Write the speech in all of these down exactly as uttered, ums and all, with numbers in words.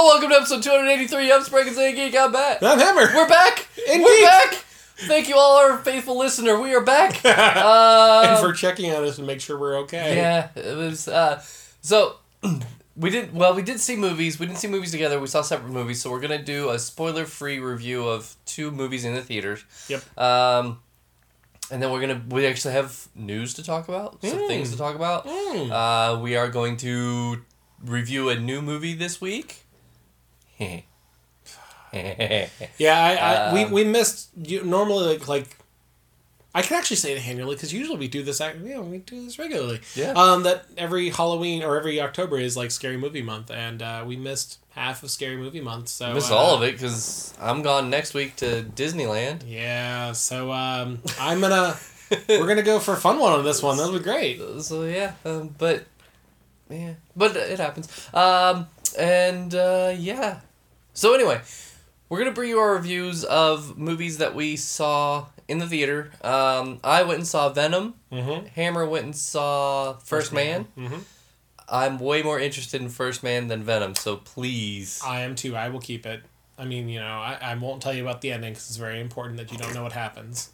welcome to episode two eighty-three. I'm Sprague and Saying Geek. I'm back. I'm Hammer. We're back. Indeed. We're back. Thank you all, our faithful listener. We are back. Uh, and for checking on us and make sure we're okay. Yeah, it was, uh, so, we did, well, we did see movies. We didn't see movies together. We saw separate movies, so we're going to do a spoiler-free review of two movies in the theaters. Yep. Um, and then we're going to, we actually have news to talk about, some mm. things to talk about. Mm. Uh, we are going to review a new movie this week. yeah, I, I um, we, we missed, you, normally, like, like, I can actually say it annually, because usually we do this, you know, we do this regularly. Yeah. Um, that every Halloween, or every October is, like, Scary Movie Month, and uh, we missed half of Scary Movie Month, so... Missed uh, all of it, because I'm gone next week to Disneyland. Yeah, so, um, I'm gonna, we're gonna go for a fun one on this one, that'll be great. So, yeah, um, but, yeah, but it happens. Um, and, uh, yeah. So, anyway, we're going to bring you our reviews of movies that we saw in the theater. Um, I went and saw Venom. Mm-hmm. Hammer went and saw First, First Man. Man. Mm-hmm. I'm way more interested in First Man than Venom, so please. I am too. I will keep it. I mean, you know, I, I won't tell you about the ending because it's very important that you don't know what happens.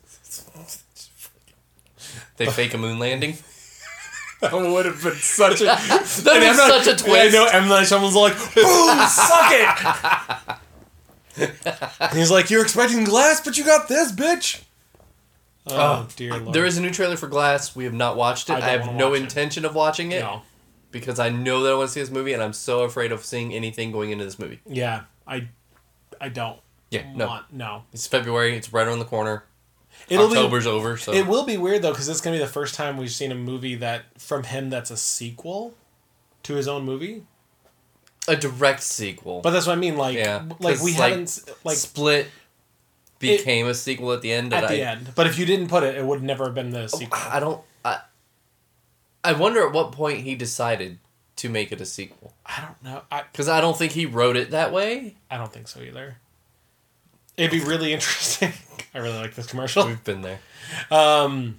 They fake a moon landing? That would have been such a... that was such a twist. I know, M. Night Shyamalan's like, boom, suck it! And he's like, you're expecting Glass, but you got this, bitch! Oh, oh dear Lord. There is a new trailer for Glass. We have not watched it. I, I have no watch intention it. of watching it. No. Because I know that I want to see this movie, and I'm so afraid of seeing anything going into this movie. Yeah, I I don't yeah, no. want... No. It's February. It's right around the corner. It'll October's be, over, so... It will be weird, though, because it's going to be the first time we've seen a movie that from him that's a sequel to his own movie. A direct sequel. But that's what I mean, like, yeah, like we like, haven't... like Split became it, a sequel at the end. At I, the end. But if you didn't put it, it would never have been the sequel. I don't... I, I wonder at what point he decided to make it a sequel. I don't know. Because I, I don't think he wrote it that way. I don't think so either. It'd be really interesting. I really like this commercial. We've been there. Um,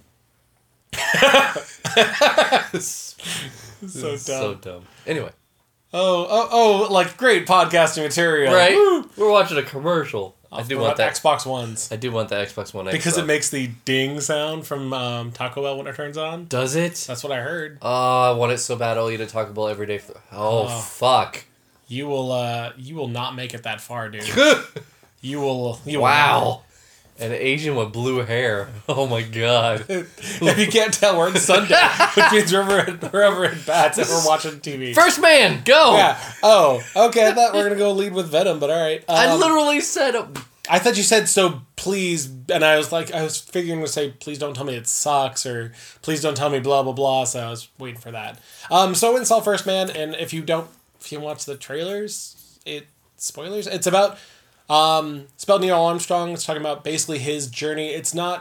so dumb. So dumb. Anyway. Oh, oh, oh! Like great podcasting material, right? Woo! We're watching a commercial. I'll I do want that Xbox Ones. I do want the Xbox One X because it makes the ding sound from um, Taco Bell when it turns on. Does it? That's what I heard. Oh, I want it so bad. I'll eat a Taco Bell every day. For... Oh, oh fuck! You will, uh, you will not make it that far, dude. You will. You will wow. Not. An Asian with blue hair. Oh my god. If you can't tell, we're in sundown, which means we're over at, we're over at Bats and we're watching T V. First Man, go! Yeah. Oh, okay. I thought we were going to go lead with Venom, but all right. Um, I literally said... Uh, I thought you said, so please, and I was like, I was figuring to say, please don't tell me it sucks, or please don't tell me blah, blah, blah, so I was waiting for that. Um, so I went and saw First Man, and if you don't, if you watch the trailers, it, spoilers, it's about... Um, it's about Neil Armstrong. It's talking about basically his journey. It's not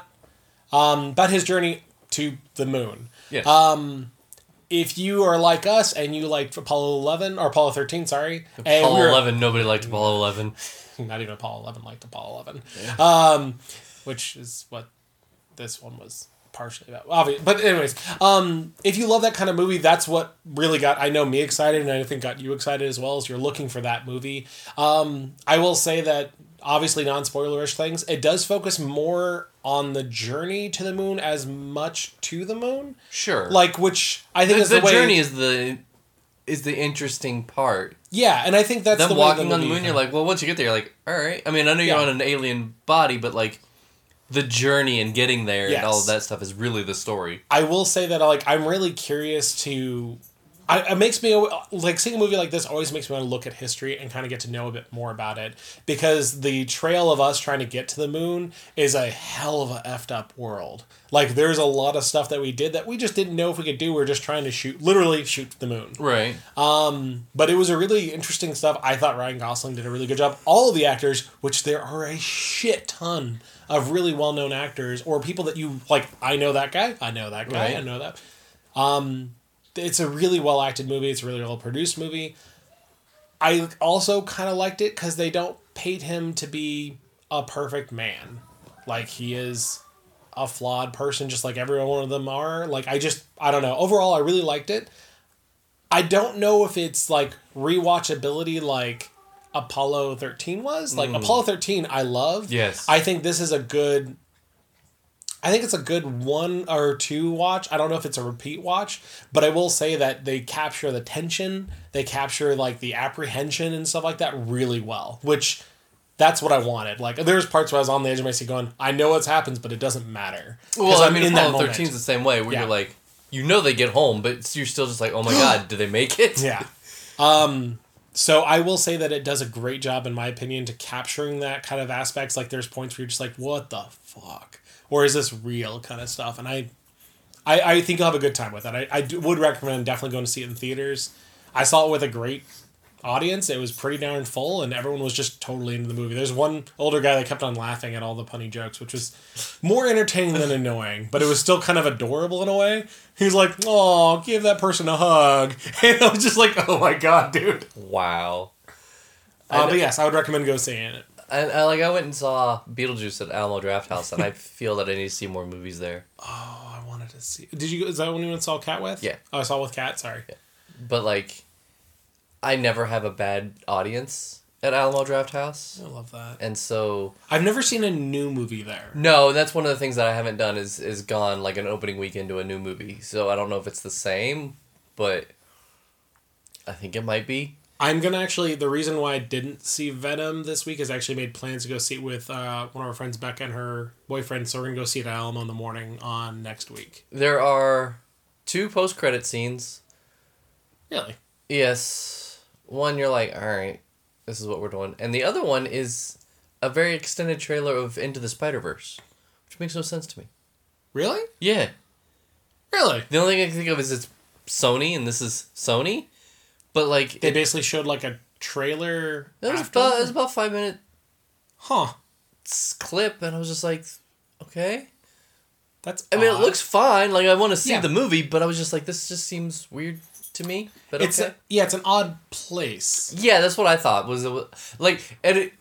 um, about his journey to the moon. Yeah. Um, if you are like us and you liked Apollo eleven, or Apollo thirteen, sorry. Apollo we were, eleven, nobody liked Apollo eleven. Not even Apollo eleven liked Apollo eleven. Yeah. Um, which is what this one was partially about. Obviously. But anyways, um, if you love that kind of movie, that's what really got, I know, me excited, and I think got you excited as well, as you're looking for that movie. Um, I will say that, obviously non-spoilerish things, it does focus more on the journey to the moon as much to the moon. Sure. Like, which I think the, is the, the way... journey is the is the interesting part. Yeah, and I think that's Them the way walking the on the moon, you're like, well, once you get there, you're like, all right. I mean, I know you're yeah. on an alien body, but like, the journey and getting there yes. and all of that stuff is really the story. I will say that like I'm really curious to... I, it makes me... Like, seeing a movie like this always makes me want to look at history and kind of get to know a bit more about it. Because the trail of us trying to get to the moon is a hell of a effed up world. Like, there's a lot of stuff that we did that we just didn't know if we could do. We we're just trying to shoot... Literally shoot the moon. Right. Um, but it was a really interesting stuff. I thought Ryan Gosling did a really good job. All of the actors, which there are a shit ton of really well-known actors, or people that you... Like, I know that guy. I know that guy. Right. I know that. Um... It's a really well-acted movie. It's a really well-produced movie. I also kind of liked it because they don't paint him to be a perfect man. Like, he is a flawed person, just like every one of them are. Like, I just, I don't know. Overall, I really liked it. I don't know if it's, like, rewatchability, like, Apollo thirteen was. Like, mm. Apollo thirteen, I loved. Yes. I think this is a good... I think it's a good one or two watch. I don't know if it's a repeat watch, but I will say that they capture the tension, they capture, like, the apprehension and stuff like that really well, which... That's what I wanted. Like, there's parts where I was on the edge of my seat going, I know what's happens, but it doesn't matter. Well, I I'm mean, Apollo thirteen's the same way, where yeah. you're like, you know they get home, but you're still just like, oh my god, did they make it? Yeah. Um, so I will say that it does a great job, in my opinion, to capturing that kind of aspects. Like, there's points where you're just like, what the fuck? Or is this real kind of stuff? And I I, I think you'll have a good time with it. I, I do, would recommend definitely going to see it in theaters. I saw it with a great... audience. It was pretty darn full, and everyone was just totally into the movie. There's one older guy that kept on laughing at all the punny jokes, which was more entertaining than annoying, but it was still kind of adorable in a way. He was like, "Oh, give that person a hug," and I was just like, "Oh my god, dude!" Wow. Uh, but yes, I would recommend go seeing it. And I, like I went and saw Beetlejuice at Alamo Drafthouse, and I feel that I need to see more movies there. Oh, I wanted to see. Did you? Is that when you went and saw Cat with? Yeah. Oh, I saw with Cat. Sorry. Yeah. But like. I never have a bad audience at Alamo Drafthouse. I love that. And so... I've never seen a new movie there. No, that's one of the things that I haven't done is, is gone like an opening weekend to a new movie. So I don't know if it's the same, but I think it might be. I'm going to actually... The reason why I didn't see Venom this week is I actually made plans to go see it with uh, one of our friends, Becca, and her boyfriend. So we're going to go see it at Alamo in the morning on next week. There are two post-credit scenes. Really? Yes. One, you're like, all right, this is what we're doing. And the other one is a very extended trailer of Into the Spider-Verse, which makes no sense to me. Really? Yeah. Really? The only thing I can think of is it's Sony, and this is Sony. But, like... They it, basically showed, like, a trailer It was about, it was about five minute... Huh. Clip, and I was just like, okay. That's I odd. mean, it looks fine. Like, I want to see yeah. the movie, but I was just like, this just seems weird to me, but it's okay. A, yeah, it's an odd place. Yeah, that's what I thought. Was it, like, and it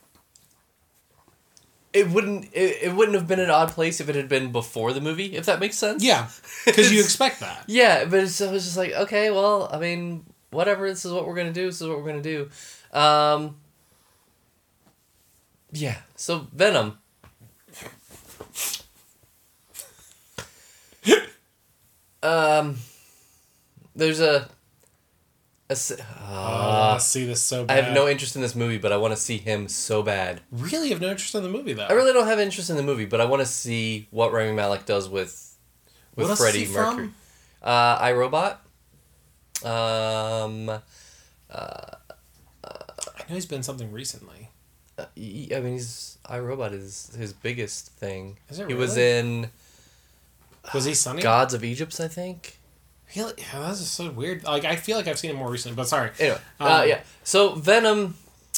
it wouldn't it, it wouldn't have been an odd place if it had been before the movie, if that makes sense. Yeah, because you expect that. Yeah, but it's, I was just like, okay, well, I mean, whatever. This is what we're gonna do. This is what we're gonna do. Um, yeah. So Venom. um. There's a... a uh, oh, I see this so bad. I have no interest in this movie, but I want to see him so bad. Really? You have no interest in the movie, though? I really don't have interest in the movie, but I want to see what Rami Malek does with with what Freddie Mercury. From? Uh, iRobot. Um, uh, uh, I know he's been something recently. Uh, he, I mean, he's iRobot is his biggest thing. Is it he really? was in... Was he Sunny? Gods of Egypt, I think. Really? Yeah, that's just so weird. Like, I feel like I've seen him more recently, but sorry. Anyway, um, uh, yeah. So, Venom...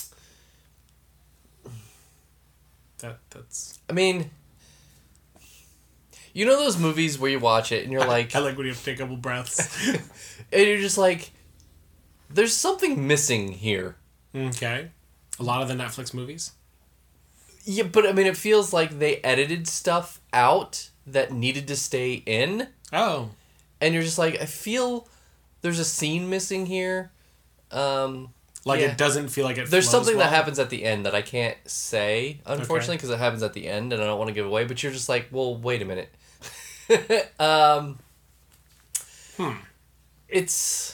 That That's... I mean... You know those movies where you watch it and you're like... I like when you have to take a couple breaths. And you're just like... There's something missing here. Okay. A lot of the Netflix movies? Yeah, but I mean, it feels like they edited stuff out that needed to stay in. Oh. And you're just like, I feel there's a scene missing here. Um, like yeah. it doesn't feel like it There's something well. that happens at the end that I can't say, unfortunately, because okay. it happens at the end and I don't want to give away. But you're just like, well, wait a minute. um, hmm. It's...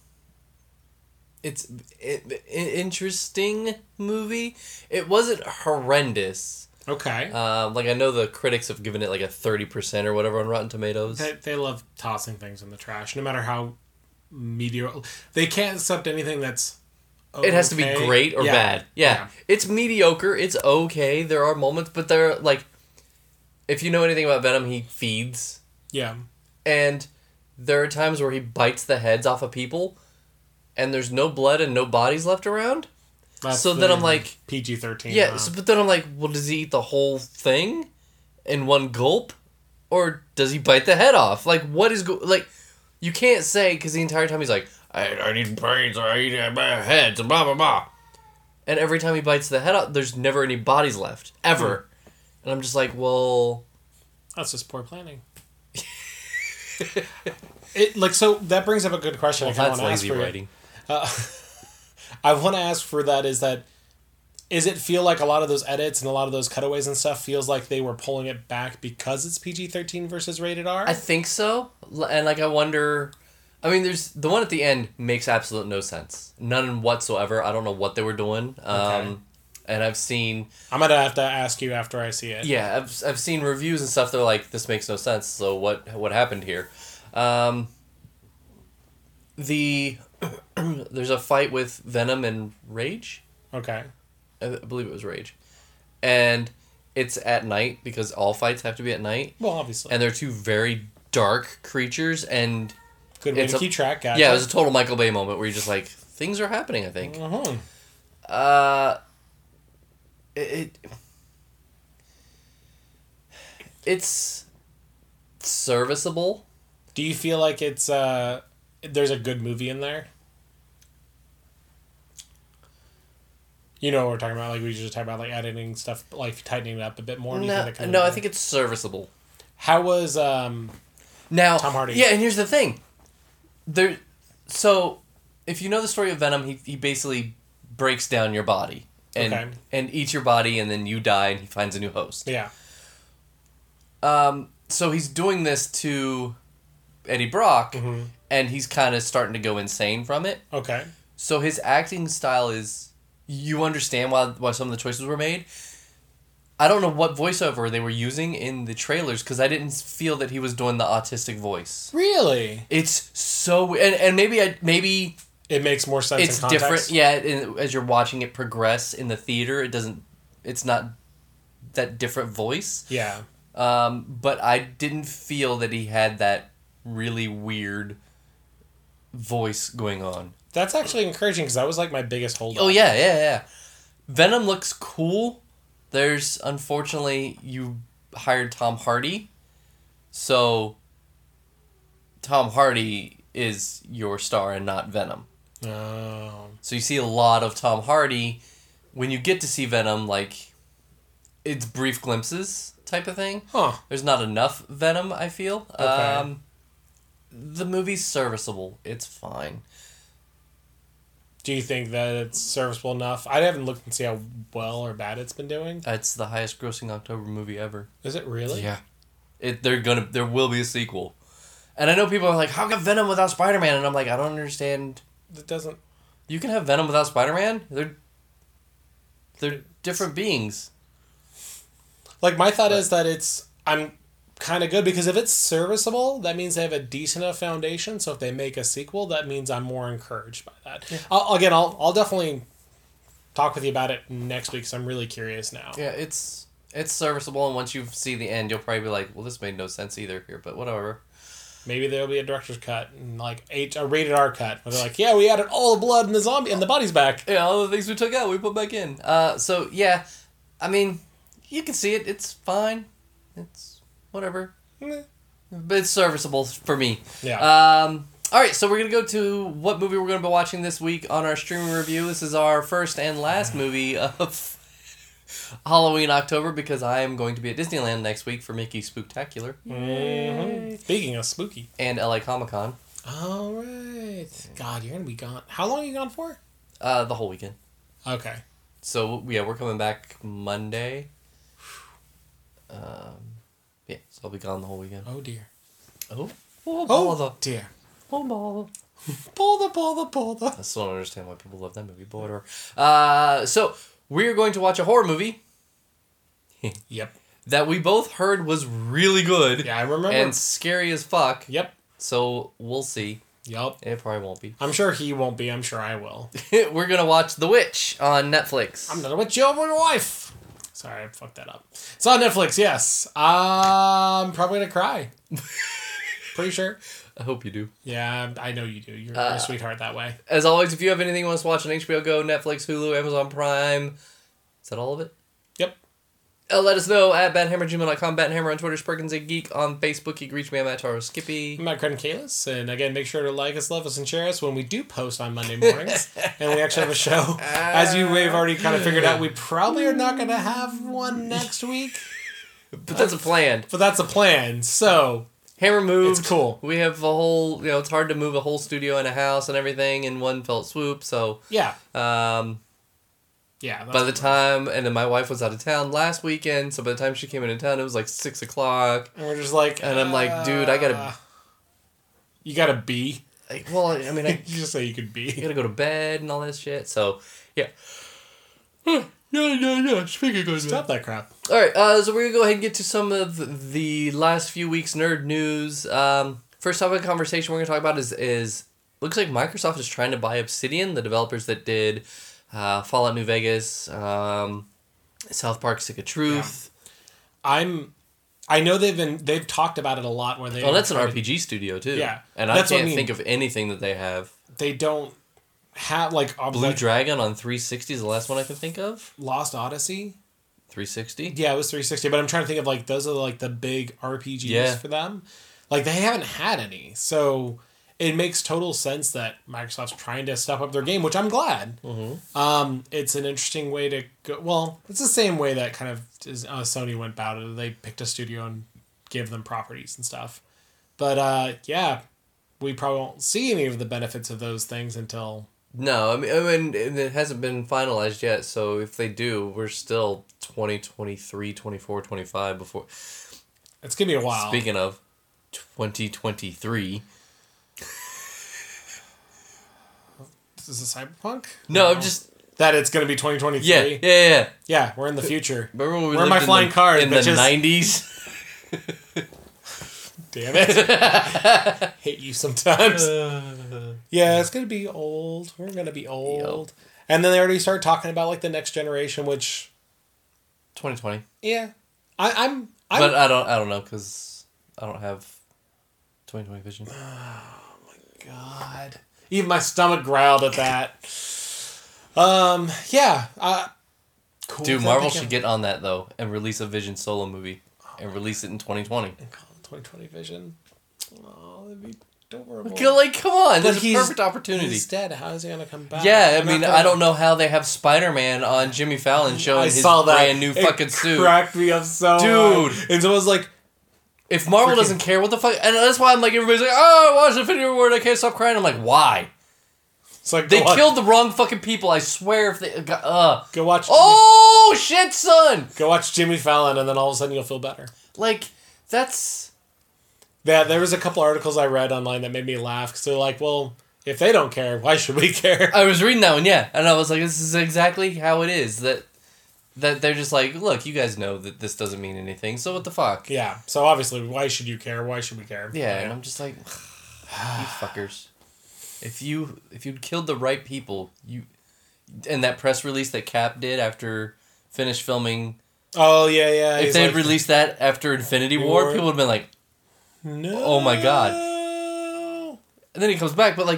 It's an interesting movie. It wasn't horrendous. Okay. Um, like, I know the critics have given it like a thirty percent or whatever on Rotten Tomatoes. They, they love tossing things in the trash, no matter how mediocre. They can't accept anything that's okay. It has to be great or yeah. bad. Yeah. yeah. It's mediocre. It's okay. There are moments, but they're like... If you know anything about Venom, he feeds. Yeah. And there are times where he bites the heads off of people... And there's no blood and no bodies left around. That's so then I'm like... P G thirteen. Yeah, huh? so, but then I'm like, well, does he eat the whole thing in one gulp? Or does he bite the head off? Like, what is... Go- like, you can't say, because the entire time he's like, I, I need brains, or I eat uh, heads, and blah, blah, blah. And every time he bites the head off, there's never any bodies left. Ever. Hmm. And I'm just like, well... That's just poor planning. it like So that brings up a good question. Well, I that's want to lazy ask for writing. Uh, I want to ask for that is that is it feel like a lot of those edits and a lot of those cutaways and stuff feels like they were pulling it back because it's P G thirteen versus rated R? I think so. And, like, I wonder... I mean, there's... The one at the end makes absolute no sense. None whatsoever. I don't know what they were doing. Um, Okay. And I've seen... I'm going to have to ask you after I see it. Yeah, I've, I've seen reviews and stuff. They're like, this makes no sense. So what what happened here? Um, the... There's a fight with Venom and Rage. Okay. I believe it was Rage. And it's at night because all fights have to be at night. Well, obviously. And they're two very dark creatures and... Good way it's to a- keep track. Gotcha. Yeah, it was a total Michael Bay moment where you're just like, things are happening, I think. Mhm. Uh... It... it it's... serviceable. Do you feel like it's uh there's a good movie in there? You know what we're talking about, like we just talked about like editing stuff, like tightening it up a bit more. Do you No, think that kind no of I think it's serviceable. How was um Now, Tom Hardy? Yeah, and here's the thing. There, so if you know the story of Venom, he he basically breaks down your body and Okay. and eats your body, and then you die, and he finds a new host. Yeah. Um. So he's doing this to Eddie Brock, Mhm. and he's kind of starting to go insane from it. Okay. So his acting style is, you understand why why some of the choices were made. I don't know what voiceover they were using in the trailers because I didn't feel that he was doing the autistic voice. Really? It's so and and maybe I maybe It makes more sense it's in context. different. Yeah, in, as you're watching it progress in the theater, it doesn't. It's not that different voice. Yeah. Um, but I didn't feel that he had that really weird voice going on. That's actually encouraging because that was like my biggest hold. Oh yeah, yeah, yeah. Venom looks cool. There's unfortunately you hired Tom Hardy, so Tom Hardy is your star and not Venom. Oh. So you see a lot of Tom Hardy. When you get to see Venom, like, it's brief glimpses type of thing. Huh. There's not enough Venom, I feel. Okay. Um, the movie's serviceable. It's fine. Do you think that it's serviceable enough? I haven't looked and see how well or bad it's been doing. It's the highest grossing October movie ever. Is it really? Yeah. It they're gonna there will be a sequel. And I know people are like, how come Venom without Spider-Man? And I'm like, I don't understand. It doesn't. You can have Venom without Spider-Man? They're they're different beings. Like, my thought is that it's... I'm kind of good because if it's serviceable, that means they have a decent enough foundation. So if they make a sequel, that means I'm more encouraged by that. Yeah. I'll, again, I'll, I'll definitely talk with you about it next week because I'm really curious now. Yeah, it's it's serviceable, and once you see the end, you'll probably be like, well, this made no sense either here, but whatever. Maybe there'll be a director's cut and like eight, a rated R cut where they're like, yeah, we added all the blood and the zombie and the body's back. Yeah, all the things we took out, we put back in. Uh, so, yeah, I mean, you can see it. It's fine. It's whatever. Meh. But it's serviceable for me. Yeah. Um, all right, so we're going to go to what movie we're going to be watching this week on our streaming review. This is our first and last movie of Halloween October because I am going to be at Disneyland next week for Mickey Spooktacular Mm-hmm. Speaking of spooky. and L A Comic Con. All right. God, you're going to be gone. How long are you gone for? Uh, the whole weekend. Okay. So, yeah, we're coming back Monday. Um, yeah, so I'll be gone the whole weekend. Oh, dear. Oh, oh, Oh, bother. dear. Oh, bother. Bother, bother, bother. I still don't understand why people love that movie, but whatever. Uh, so, we're going to watch a horror movie Yep. that we both heard was really good Yeah, I remember. and scary as fuck. Yep. So, we'll see. Yep. It probably won't be. I'm sure he won't be. I'm sure I will. We're going to watch The Witch on Netflix. I'm gonna witch you over your wife. Sorry, I fucked that up. It's on Netflix, yes. I'm probably gonna cry. Pretty sure. I hope you do. Yeah, I know you do. You're, Uh, you're a sweetheart that way. As always, if you have anything you want us to watch on H B O Go, Netflix, Hulu, Amazon Prime, is that all of it? Yep. Uh, let us know at bathammer gmail dot com, bathammer on Twitter, Perkins a Geek on Facebook. You can reach me at Matt Taro Skippy. I'm Matt Credden Kalis, and again, make sure to like us, love us, and share us when we do post on Monday mornings, and we actually have a show. As you may have already kind of figured out, we probably are not going to have one next week, But that's a plan. but that's a plan. So Hammer moved. It's cool. We have a whole, you know, it's hard to move a whole studio and a house and everything in one felt swoop. So, yeah, um, Yeah. By the time, and then my wife was out of town last weekend, so by the time she came into town, it was like six o'clock. And we're just like, and I'm like, dude, I gotta. You gotta be. Like, well, I mean, I you just say you could be. You gotta go to bed and all that shit. So, yeah. Yeah, yeah, yeah. Speaking of Stop that crap. All right, uh, so we're gonna go ahead and get to some of the last few weeks nerd news. Um, first topic of conversation we're gonna talk about is is looks like Microsoft is trying to buy Obsidian, the developers that did uh, Fallout New Vegas, um, South Park: Stick of Truth. Yeah. I'm. I know they've been they've talked about it a lot where they. Oh, that's an R P G to, studio too. Yeah, and I can't I mean. think of anything that they have. They don't have like Blue like, Dragon on three sixty is the last one I can think of. Lost Odyssey. three sixty. Yeah, it was three sixty, but I'm trying to think of like those are like the big R P Gs yeah. for them. Like they haven't had any, so it makes total sense that Microsoft's trying to step up their game, which I'm glad. Mm-hmm. Um, it's an interesting way to go. Well, it's the same way that kind of is, uh, Sony went about it. They picked a studio and gave them properties and stuff. But uh, yeah, we probably won't see any of the benefits of those things until. No, I mean, I mean, it hasn't been finalized yet. So if they do, we're still twenty twenty-three, twenty-four, twenty-five before. It's gonna be a while. Speaking of twenty twenty-three. Is this Cyberpunk? No, I'm just that it's gonna be twenty twenty-three. Yeah, yeah, yeah. Yeah, we're in the future. Remember when we Where are my flying the, cars in bitches? the nineties? Damn it! Hate you sometimes. Yeah, it's gonna be old. We're gonna be old. Yep. And then they already start talking about like the next generation, which twenty twenty. Yeah, I, I'm, I'm. But I don't. I don't know because I don't have twenty twenty vision. Oh my god! Even my stomach growled at that. Um. Yeah. Uh, cool. Dude, Marvel should get on that though and release a Vision solo movie and release it in twenty twenty. And call it twenty twenty Vision. Oh, that'd be adorable. Like, come on, but there's a perfect opportunity. He's dead. How is he gonna come back? Yeah, I I'm mean, gonna... I don't know how they have Spider-Man on Jimmy Fallon showing I his saw that. brand new it fucking suit. Cracked me up so dude. Hard. And someone's like, if Marvel freaking... doesn't care, what the fuck? And that's why I'm like, everybody's like, oh, I watched Infinity War and I can't stop crying. I'm like, why? It's like they watch... killed the wrong fucking people. I swear. If they, uh, go watch. Oh shit, son! Go watch Jimmy Fallon, and then all of a sudden you'll feel better. Like that's. Yeah, there was a couple articles I read online that made me laugh because they're like, well, if they don't care, why should we care? I was reading that one, yeah, and I was like, this is exactly how it is. That that they're just like, look, you guys know that this doesn't mean anything, so what the fuck? Yeah, so obviously, why should you care? Why should we care? Yeah, yeah. And I'm just like, you fuckers. If you if you'd killed the right people, you and that press release that Cap did after finished filming. Oh yeah, yeah. If they had like, released that after Infinity War, War, people would have been like, no. Oh my god. And then he comes back, but like,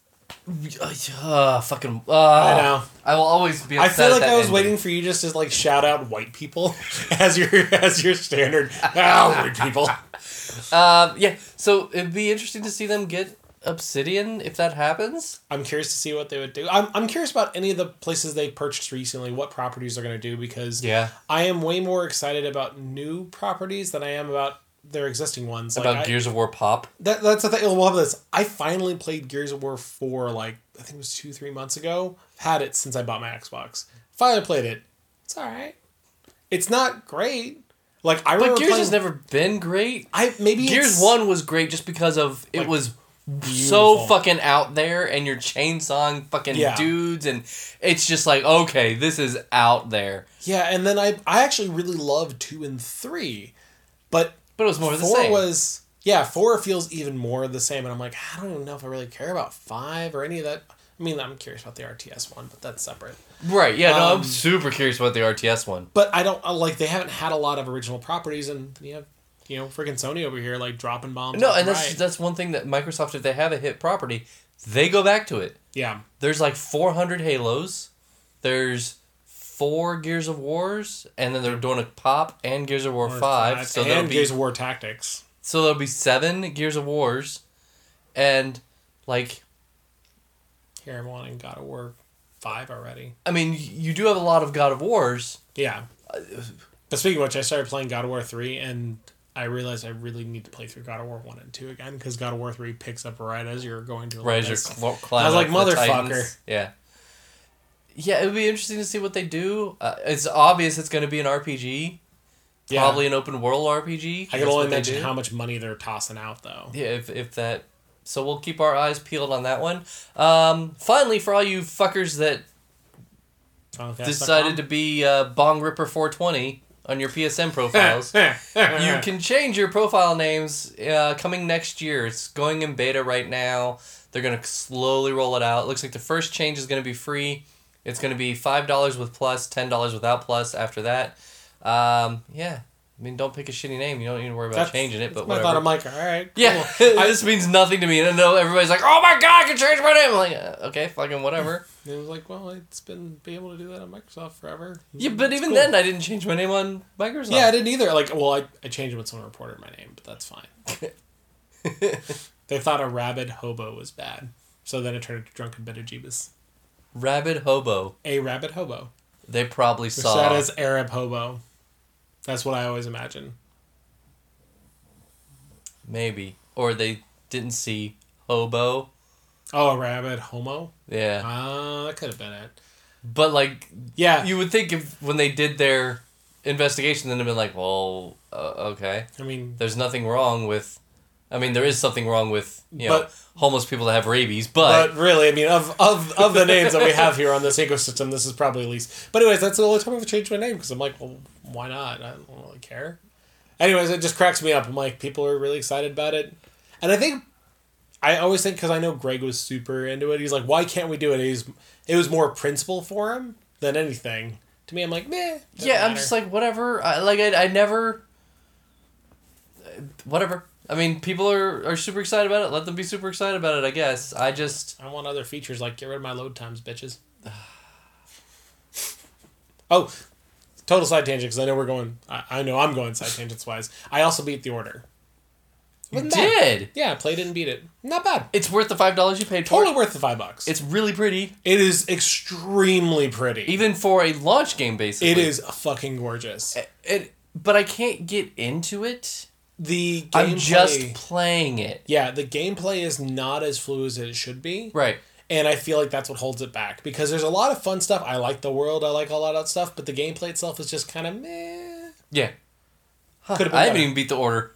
uh, fucking. Uh, I know. I will always be. Upset I feel like at that I was ending. waiting for you just to like shout out white people as your as your standard. Oh, white people. Um. Yeah. So it'd be interesting to see them get Obsidian if that happens. I'm curious to see what they would do. I'm I'm curious about any of the places they purchased recently, what properties they're going to do, because yeah, I am way more excited about new properties than I am about their existing ones. About like, Gears I, of War Pop. That that's the thing. We'll have this. I finally played Gears of War four like I think it was two three months ago. Had it since I bought my Xbox. Finally played it. It's all right. It's not great. Like I remember but Gears playing, has never been great. I maybe Gears it's, one was great just because of it like, was beautiful. So fucking out there, and you're chainsawing fucking yeah. dudes, and it's just like, okay, this is out there. Yeah, and then I I actually really loved two and three, but but it was more of the four same. was yeah four feels even more the same, and I'm like I don't even know if I really care about five or any of that. I mean, I'm curious about the R T S one, but that's separate. Right? Yeah, no, um, I'm super curious about the R T S one. But I don't like they haven't had a lot of original properties, and you have you know freaking Sony over here like dropping bombs. No, and that's right. that's one thing that Microsoft, if they have a hit property, they go back to it. Yeah. There's like four hundred Halos. There's four Gears of Wars, and then they're doing a Pop and Gears of War War five. five. So and be, Gears of War Tactics. So there'll be seven Gears of Wars, and like. Here I'm wanting God of War five already. I mean, you do have a lot of God of Wars. Yeah. But speaking of which, I started playing God of War three, and I realized I really need to play through God of War one and two again, because God of War three picks up right as you're going to Right as you're cl- climbing. I was like, motherfucker. Titans. Yeah. Yeah, it would be interesting to see what they do. Uh, it's obvious it's going to be an R P G. Yeah. Probably an open world R P G. I can only imagine how much money they're tossing out, though. Yeah, if, if that... So we'll keep our eyes peeled on that one. Um, finally, for all you fuckers that decided to be uh, Bong Ripper four twenty on your P S N profiles, you can change your profile names uh, coming next year. It's going in beta right now. They're going to slowly roll it out. It looks like the first change is going to be free. It's going to be five dollars with plus, ten dollars without plus after that. Um, yeah. I mean, don't pick a shitty name. You don't need to worry about that's, changing it, but that's whatever. I thought I'm like, all right, cool. Yeah, this means nothing to me. And I know everybody's like, oh my god, I can change my name. I'm like, uh, okay, fucking whatever. It was like, well, it's been being able to do that on Microsoft forever. Yeah, but it's even cool. then, I didn't change my name on Microsoft. Yeah, I didn't either. Like, well, I, I changed it when someone reported my name, but that's fine. They thought a rabid hobo was bad, so then it turned into Drunken Bit of Jeebus. Rabid Hobo. A rabid hobo. They probably Which saw... that is Arab hobo. That's what I always imagine. Maybe. Or they didn't see hobo. Oh, a rabid homo? Yeah. Ah, uh, that could have been it. But, like... Yeah. You would think if when they did their investigation, then they'd been like, well, uh, okay. I mean... There's nothing wrong with... I mean, there is something wrong with, you know, but, homeless people that have rabies, but... But really, I mean, of, of, of the names that we have here on this ecosystem, this is probably least. But anyways, that's the only time I've changed my name, because I'm like, well, why not? I don't really care. Anyways, it just cracks me up. I'm like, people are really excited about it. And I think... I always think, because I know Greg was super into it, he's like, why can't we do it? He's, it was more principle for him than anything. To me, I'm like, meh. Yeah, matter. I'm just like, whatever. I, like, I, I never... Whatever. I mean, people are, are super excited about it. Let them be super excited about it, I guess. I just... I want other features, like, get rid of my load times, bitches. Oh, total side tangent, because I know we're going... I, I know I'm going side tangents-wise. I also beat The Order. You did? Yeah, played it and beat it. Not bad. It's worth the five dollars you paid for Totally it. worth the five bucks. It's really pretty. It is extremely pretty. Even for a launch game, basically. It is fucking gorgeous. It, it, but I can't get into it. The gameplay... I'm just playing it. Yeah, the gameplay is not as fluid as it should be. Right. And I feel like that's what holds it back. Because there's a lot of fun stuff. I like the world. I like a lot of that stuff. But the gameplay itself is just kind of meh. Yeah. Huh, Could've been I haven't better. even beat the order.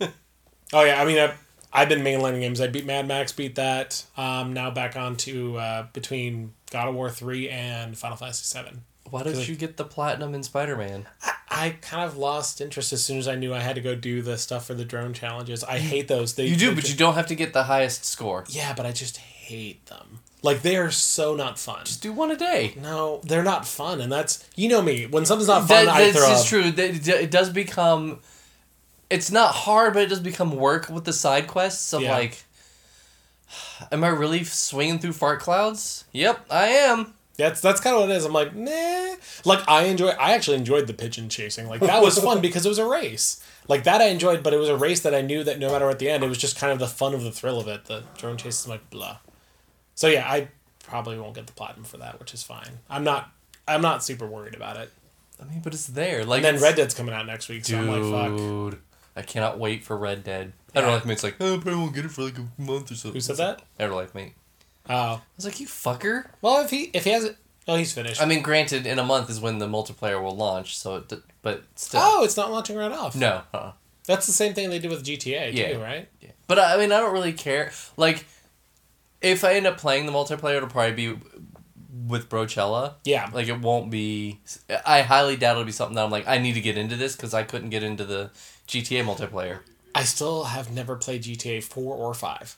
Oh, yeah. I mean, I, I've been mainlining games. I beat Mad Max, beat that. Um, now back on to uh, between God of War three and Final Fantasy seven. Why don't you get the platinum in Spider-Man? I, I kind of lost interest as soon as I knew I had to go do the stuff for the drone challenges. I hate those. They, You do, but you don't have to get the highest score. Yeah, but I just hate them. Like, they are so not fun. Just do one a day. No, they're not fun, and that's... You know me. When something's not fun, that, I this throw is up. true. That- It does become... It's not hard, but it does become work with the side quests of, Yeah. like... Am I really swinging through fart clouds? Yep, I am. That's that's kind of what it is. I'm like, nah. Like, I enjoy... I actually enjoyed the pigeon chasing. Like, that was fun because it was a race. Like, that I enjoyed, but it was a race that I knew that no matter what the end, it was just kind of the fun of the thrill of it. The drone chase is like, blah. So, yeah, I probably won't get the platinum for that, which is fine. I'm not... I'm not super worried about it. I mean, but it's there. Like, And then it's- Red Dead's coming out next week, so Dude, I'm like, fuck. I cannot wait for Red Dead. I don't Yeah. know if it's like, oh, I probably won't get it for like a month or something. Who said that? Everlife, mate. Oh. I was like, you fucker. Well, if he if he has it... Oh, he's finished. I mean, granted, in a month is when the multiplayer will launch, so it, d- but still. Oh, it's not launching right off. No. Uh-uh. That's the same thing they did with G T A, too, Yeah. right? Yeah. But I mean, I don't really care. Like, if I end up playing the multiplayer, it'll probably be with Brochella. Yeah. Like, it won't be... I highly doubt it'll be something that I'm like, I need to get into this because I couldn't get into the G T A multiplayer. I still have never played G T A four or five.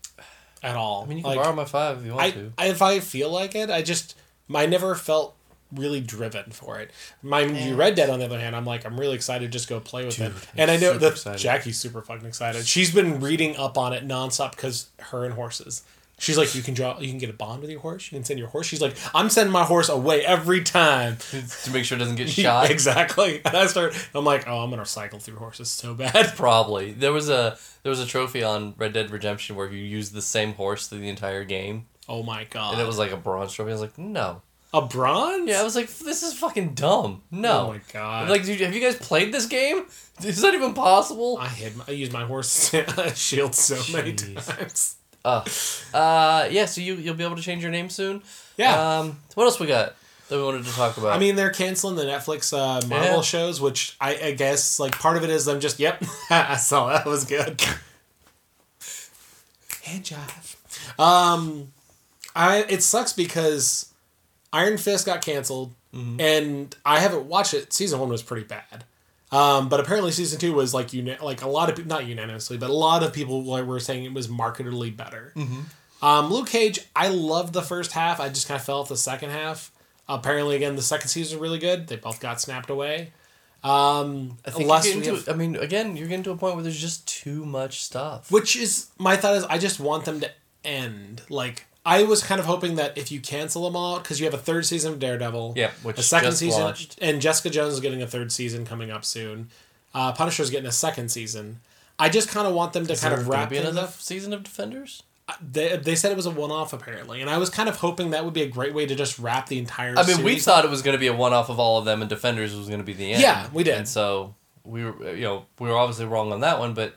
At all. I mean, you can like, borrow my five if you want I, to. I, if I feel like it, I just... I never felt really driven for it. My Man. Red Dead, on the other hand, I'm like, I'm really excited to just go play with Dude, it. And I know super that excited. Jackie's super fucking excited. She's been reading up on it nonstop because her and horses. She's like, you can draw, you can get a bond with your horse. You can send your horse. She's like, I'm sending my horse away every time. To make sure it doesn't get shot. Exactly. And I start, I'm like, oh, I'm gonna cycle through horses so bad. Probably. There was a there was a trophy on Red Dead Redemption where you used the same horse through the entire game. Oh my god. And it was like a bronze trophy. I was like, no. A bronze? Yeah, I was like, this is fucking dumb. No. Oh my god. Like, dude, have you guys played this game? Is that even possible? I hid my, I used my horse shield so many Jeez. times. Uh, uh, yeah, so you, you'll be able to change your name soon. Yeah. Um, what else we got that we wanted to talk about? I mean, they're canceling the Netflix uh, Marvel Yeah. shows, which I, I guess like part of it is them just yep, I saw that was good. Hand jive. Um, I it sucks because Iron Fist got canceled, mm-hmm. and I haven't watched it. Season one was pretty bad. Um, but apparently season two was like uni- like a lot of people, not unanimously, but a lot of people were saying it was markedly better. Mm-hmm. Um, Luke Cage, I loved the first half. I just kind of fell off the second half. Apparently, again, the second season was really good. They both got snapped away. Um, I think you're getting to, have, I mean, again, you're getting to a point where there's just too much stuff. Which is, my thought is, I just want them to end. Like, I was kind of hoping that if you cancel them all, because you have a third season of Daredevil. Yep, which a second just season, launched. And Jessica Jones is getting a third season coming up soon. Uh, Punisher's getting a second season. I just kind of want them to is kind there of gonna wrap be things another up. season of Defenders? They, they said it was a one-off, apparently. And I was kind of hoping that would be a great way to just wrap the entire I mean, series we up. thought it was going to be a one-off of all of them, and Defenders was going to be the end. Yeah, we did. And so, we were, you know, we were obviously wrong on that one, but,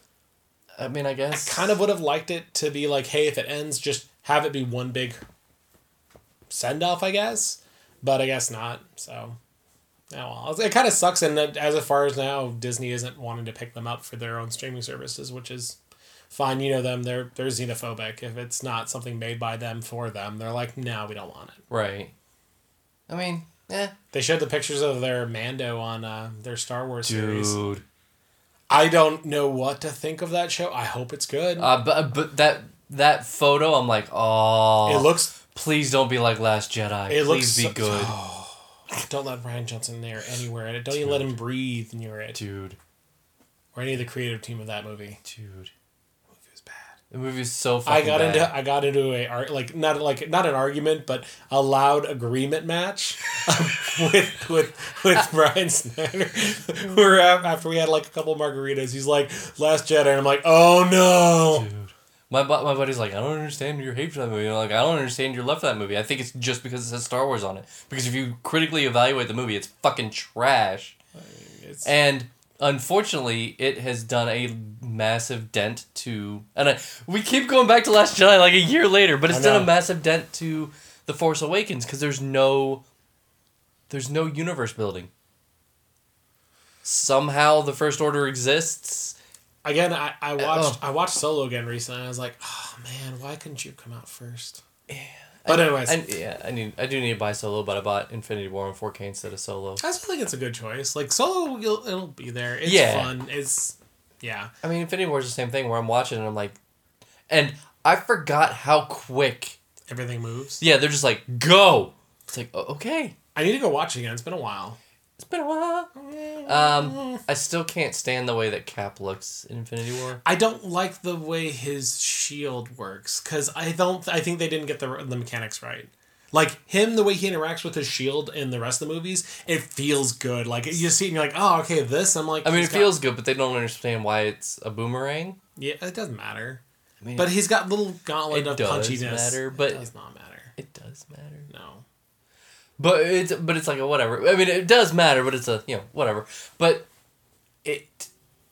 I mean, I guess... I kind of would have liked it to be like, hey, if it ends, just have it be one big send-off, I guess. But I guess not, so... Oh, well. It kind of sucks, and as far as now, Disney isn't wanting to pick them up for their own streaming services, which is... Fine, you know them, they're they're xenophobic. If it's not something made by them for them, they're like, no, we don't want it. Right. I mean, eh. They showed the pictures of their Mando on uh, their Star Wars Dude. series. I don't know what to think of that show. I hope it's good. Uh, but but that that photo, I'm like, oh. It looks... Please don't be like Last Jedi. It Please looks be so, good. Oh, don't let Ryan Johnson there anywhere in it. Don't Dude. You let him breathe near it. Dude. Or any of the creative team of that movie. Dude. Bad. The movie is so fucking I got bad. into I got into a like not like not an argument but a loud agreement match with with with Brian Snyder. We're after we had like a couple margaritas. He's like Last Jedi, and I'm like, oh no. Dude. My my buddy's like, I don't understand your hate for that movie. And I'm like, I don't understand your love for that movie. I think it's just because it says Star Wars on it. Because if you critically evaluate the movie, it's fucking trash. I mean, it's... And unfortunately, it has done a massive dent to... And I, we keep going back to Last Jedi like a year later, but it's done a massive dent to The Force Awakens because there's no... There's no universe building. Somehow the First Order exists. Again, I, I watched oh. I watched Solo again recently, and I was like, oh man, why couldn't you come out first? Yeah. But I, anyways. I, yeah, I need I do need to buy Solo, but I bought Infinity War in four K instead of Solo. I still think it's a good choice. Like, Solo, you'll, it'll be there. It's Yeah. fun. It's... Yeah. I mean, Infinity War is the same thing where I'm watching and I'm like... And I forgot how quick... Everything moves. Yeah, they're just like, go! It's like, oh, okay. I need to go watch it again. It's been a while. It's been a while. Um, I still can't stand the way that Cap looks in Infinity War. I don't like the way his shield works, because I don't... I think they didn't get the, the mechanics right. Like, him, the way he interacts with his shield in the rest of the movies, it feels good. Like, you see it and you're like, oh, okay, this, I'm like... I mean, it got... feels good, but they don't understand why it's a boomerang. Yeah, it doesn't matter. I mean, but he's got little gauntlet it of does punchiness. matter, but... It does not matter. It does matter. No. But it's but it's like a whatever. I mean, it does matter, but it's a, you know, whatever. But it...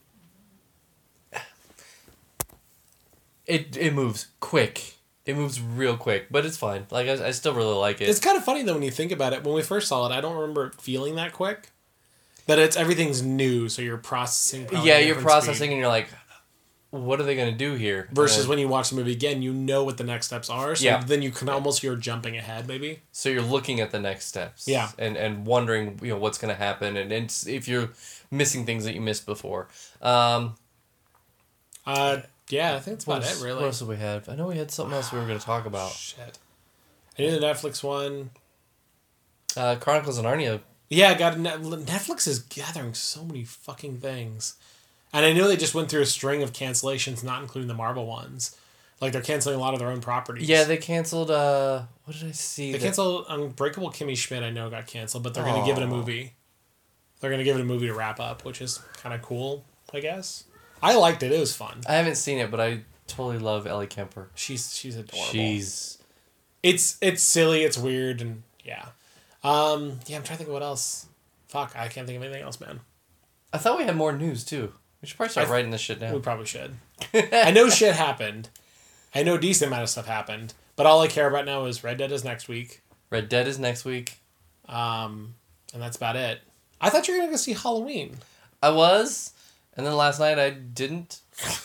It, it moves quick. It moves real quick, but it's fine. Like, I, I still really like it. It's kind of funny, though, when you think about it. When we first saw it, I don't remember it feeling that quick. But it's everything's new, so you're processing. Yeah, you're processing, speed. And you're like, what are they going to do here? Versus then, when you watch the movie again, you know what the next steps are. So yeah. then you can almost, you're jumping ahead, maybe. So you're looking at the next steps. Yeah. And and wondering, you know, what's going to happen. And, and if you're missing things that you missed before. Um, uh, yeah, I think that's about else, it, really. What else did we have? I know we had something else we were going to talk about. Shit. I knew the Netflix one. Uh, Chronicles of Narnia. Yeah, I got a Net- Netflix is gathering so many fucking things. And I know they just went through a string of cancellations, not including the Marvel ones. Like, they're canceling a lot of their own properties. Yeah, they canceled, uh... What did I see? They that... canceled Unbreakable Kimmy Schmidt, I know, got canceled, but they're going to give it a movie. They're going to give it a movie to wrap up, which is kind of cool, I guess. I liked it. It was fun. I haven't seen it, but I totally love Ellie Kemper. She's she's adorable. She's... It's, it's silly, it's weird, and yeah. Um, yeah, I'm trying to think of what else. Fuck, I can't think of anything else, man. I thought we had more news, too. We should probably start th- writing this shit down. We probably should. I know shit happened. I know a decent amount of stuff happened. But all I care about now is Red Dead is next week. Red Dead is next week. Um, and that's about it. I thought you were going to go see Halloween. I was, and then last night I didn't.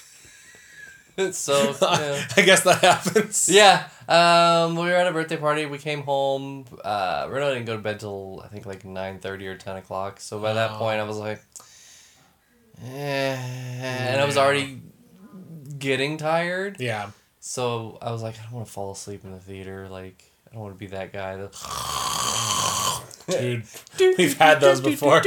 So, yeah. I guess that happens. Yeah. Um, we were at a birthday party. We came home. Uh, Renault didn't go to bed till, I think, like nine thirty or ten o'clock. So by that Oh. point, I was like, eh. And I was already getting tired. Yeah. So I was like, I don't want to fall asleep in the theater. Like, I don't want to be that guy. That... Dude, we've had those before.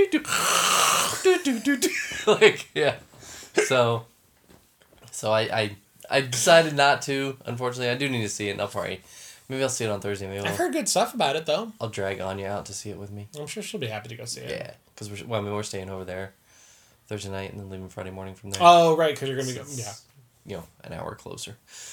Like, yeah. So, so I, I, I decided not to. Unfortunately, I do need to see it. And I'll probably, maybe I'll see it on Thursday. Maybe I've I'll, heard good stuff about it, though. I'll drag Anya out to see it with me. I'm sure she'll be happy to go see it. Yeah, because we're well, I mean, we're staying over there Thursday night and then leaving Friday morning from there. Oh, right, because you're going to go. Yeah. You know, an hour closer.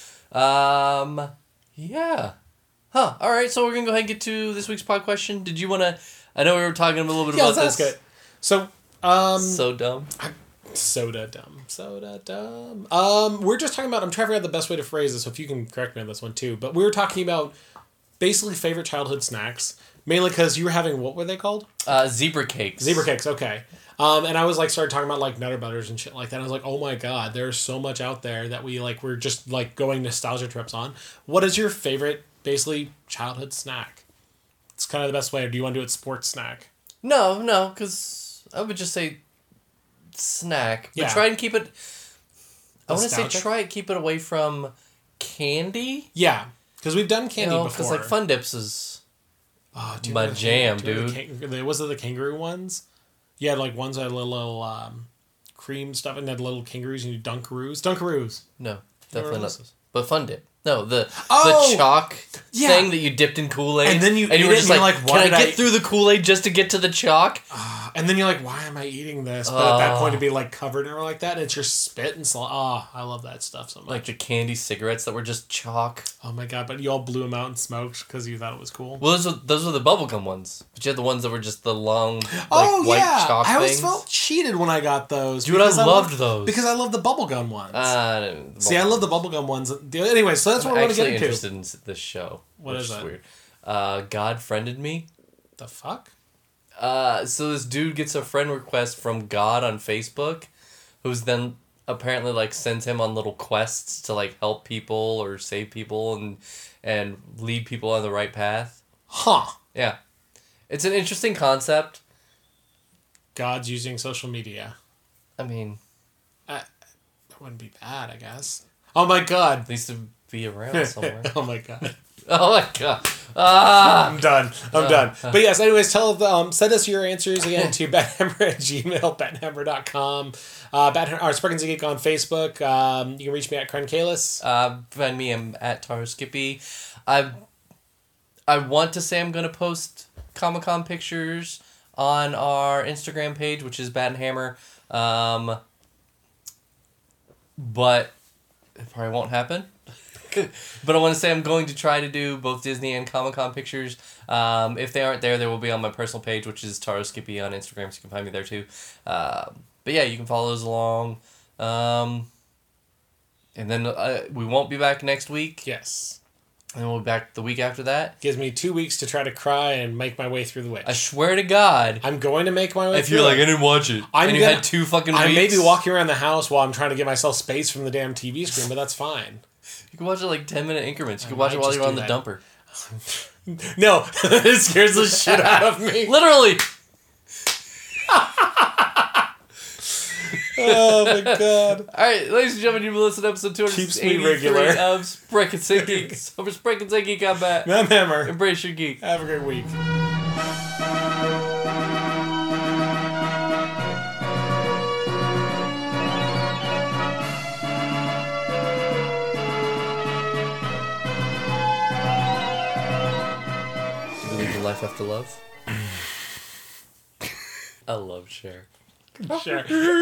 Um, yeah. Huh. All right. So we're gonna go ahead and get to this week's pod question. Did you want to? I know we were talking a little bit Yeah, about that's this. good. So, um, So dumb. soda dumb, soda dumb. Um, we're just talking about. I'm trying to figure out the best way to phrase this. So if you can correct me on this one too, but we were talking about basically favorite childhood snacks, mainly because you were having what were they called? Uh, zebra cakes. Zebra cakes. Okay. Um, and I was like started talking about like Nutter Butters and shit like that. I was like, oh my god, there's so much out there that we like. We're just like going nostalgia trips on. What is your favorite, basically childhood snack? It's kind of the best way. Or do you want to do it sports snack? No, no, because I would just say snack, but Yeah. try and keep it. I want to say Nostalgic? try and keep it away from candy. Yeah, because we've done candy You know, before. because like Fun Dips is. Oh, do you My remember the- jam, do you remember dude. The, kang- was it the kangaroo ones? You had like ones that had little, little um, cream stuff and had little kangaroos and you Dunkaroos. Dunkaroos. No, Remember definitely those? not. But Fun Dip. No, the Oh! the chalk Yeah. thing that you dipped in Kool-Aid. And then you and eat you were it just and like, you're like, why can I did get I- through the Kool-Aid just to get to the chalk? And then you're like, why am I eating this? But at that Oh. point, to be like covered or like that, and it's your spit and salt. Oh, I love that stuff so much. Like the candy cigarettes that were just chalk. Oh my god! But you all blew them out and smoked because you thought it was cool. Well, those were, those were the bubblegum ones. But you had the ones that were just the long, like, oh white yeah, chalk I always things. felt cheated when I got those. Dude, I because loved those. because I love the bubblegum ones. Uh, See, I love the bubblegum ones. Anyway, so that's I'm what we're gonna actually get into. interested in s- this show. What which is is it? weird. Uh, God friended me. The fuck? Uh, so this dude gets a friend request from God on Facebook, who's then apparently like sends him on little quests to like help people or save people and and lead people on the right path. Huh? Yeah, it's an interesting concept. God's using social media. I mean, That wouldn't be bad, I guess. Oh my god. at least to be around somewhere. Oh my god. Oh my god! Ah, I'm done. I'm done. But yes, anyways, tell um send us your answers again to bathammer at gmail, bathammer dot com. Uh Bat or Sparkins Geek on Facebook. Um you can reach me at Kren Kalis. uh, find me. I'm at Taro Skippy. I I want to say I'm gonna post Comic Con pictures on our Instagram page, which is Bat and Hammer. Um, but it probably won't happen. But I want to say I'm going to try to do both Disney and Comic Con pictures. Um, if they aren't there, they will be on my personal page, which is Taro Skippy on Instagram, so you can find me there too. Um, but yeah, you can follow those along. Um, and then uh, we won't be back next week. Yes. And then we'll be back the week after that. Gives me two weeks to try to cry and make my way through the witch. I swear to God, I'm going to make my way if through you're like, it. I didn't watch it, I'm and you gonna- had two fucking weeks, I may be walking around the house while I'm trying to give myself space from the damn T V screen, but that's fine. you can watch it like ten minute increments. You I can watch it might while just you're on do the that. dumper. No, it scares the shit out of me. Literally. Oh my god. All right, ladies and gentlemen, you've been listening to episode two Keeps me eighty-three regular. of Spreckins and Geeks. Over Spreckins and Geek Combat. Man, hammer. Embrace your geek. Have a great week. Do you believe in life after love? I love Cher. Sure.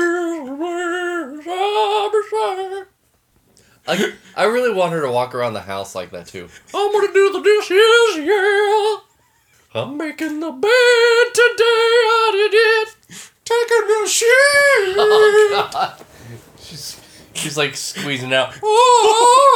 I, I really want her to walk around the house like that too. I'm gonna do the dishes, yeah. I'm making the bed today. I did it. Taking a shit. Oh God. She's she's like squeezing out. Oh,